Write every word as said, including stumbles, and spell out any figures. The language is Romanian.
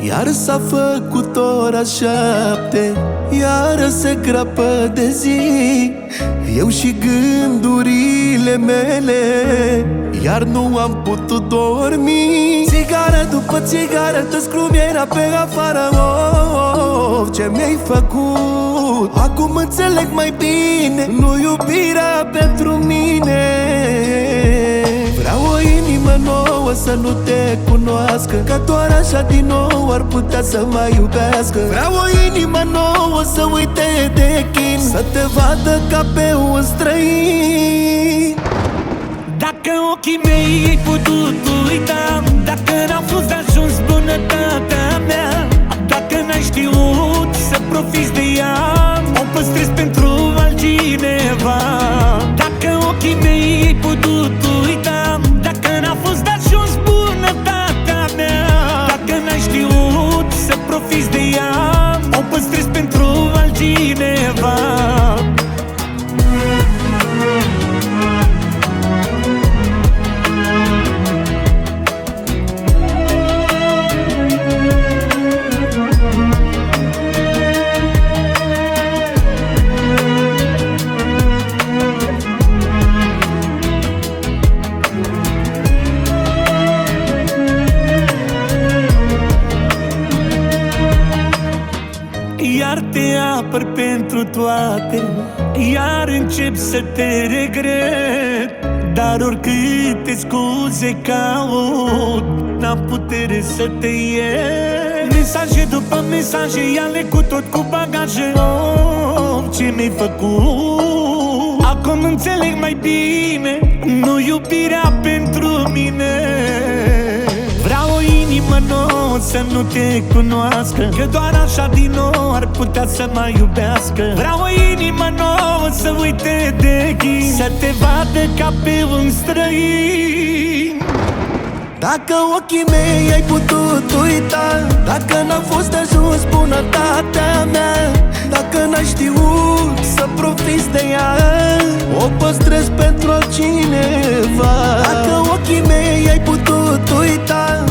Iar s-a făcut ora șapte, iară se grapă de zi. Eu și gândurile mele, iar nu am putut dormi. Țigară după țigară, te scrumiera pe afară. Oh, oh, oh, ce mi-ai făcut? Acum înțeleg mai bine, nu iubirea pentru mine. Vreau o inimă nouă să nu te cunoască, că doar așa din nou ar putea să mai iubească. Vreau o inimă nouă să uite de chin, să te vadă ca pe un străin. Dacă ochii mei ai putut uita, dacă n-au fost de ajuns bunătatea mea, dacă n-ai știut să profiți de ea, o păstrezi pentru altcineva. Dacă ochii mei ai putut uita, dacă n-a fost de ajuns bunătatea mea, dacă n-ai știut să profiți de ea, o păstrezi pentru altcineva. Iar te apăr pentru toate, iar încep să te regret. Dar oricâte scuze caut, n-am putere să te iert. Mesaje după mesaje, ia-le cu tot cu bagaje. Oh, ce mi-ai făcut? Acum înțeleg mai bine, nu iubirea pentru mine. Vreau o inimă nouă să nu te cunoască, că doar așa din nou ar putea să mai iubească. Vreau o inimă nouă să uite de chin, să te vadă ca pe un străin. Dacă ochii mei ai putut uita, dacă n-a fost de ajuns bunătatea mea, dacă n-ai știut să profiți de ea, o păstrezi pentru altcineva. Dacă ochii mei ai putut uita,